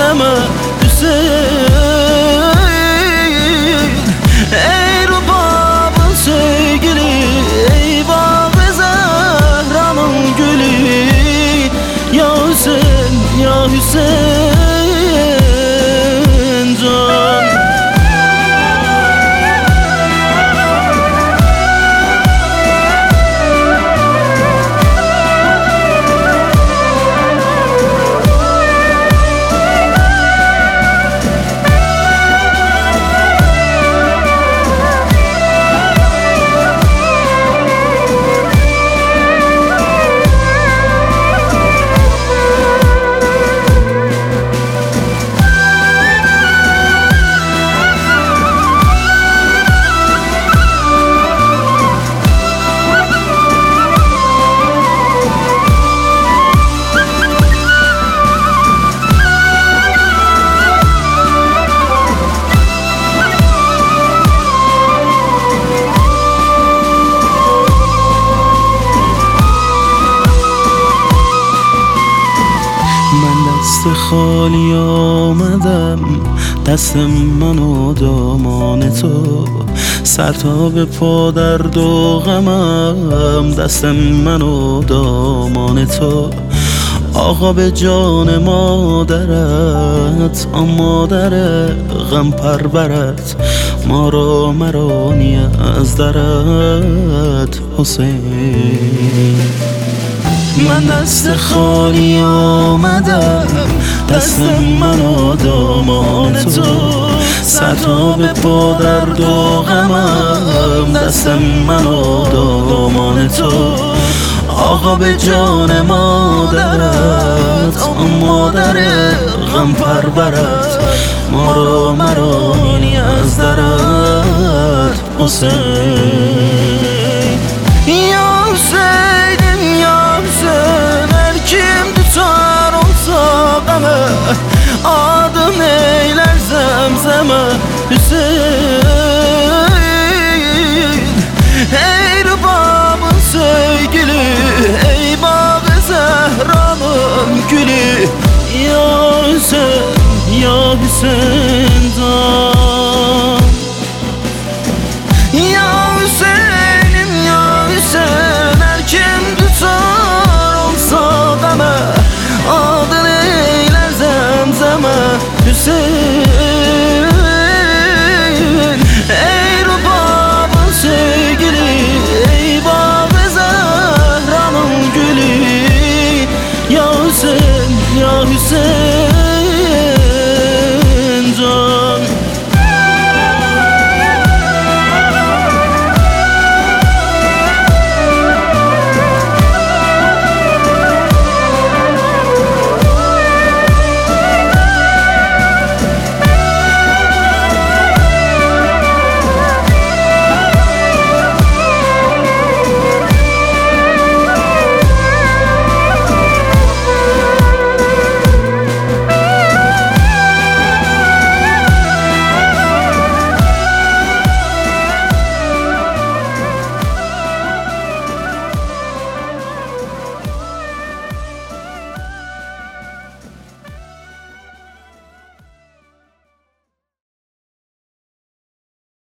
zemzeme Hüseyin. Ey rubabın sevgili, ey Bağı Zehra'nın gülü, ya Hüseyin, ya Hüseyin can. من دست خالی آمدم، دست من و دامان تو، سر تا به پا درد و غمم، دست من و دامان تو. آقا به جان مادرت، آن مادر غم پرورت، ما را مرانی از درت حسین. من دست خالی آمدم، دست من و دامان تو، سر تا به پا درد و غمم، دست من و دامان تو. آقا به جان مادرت، آن مادر غم پرورت، ما را مرانی از درت حسین. یا حسین، یا حسین، هر kim tutar olsa qəmə، adın eylər zəmzəmə Hüseyin. Ey rubabın sevgili, ey Bağı Zehra'nın gülü, ya Hüseyin, ya Hüseyin.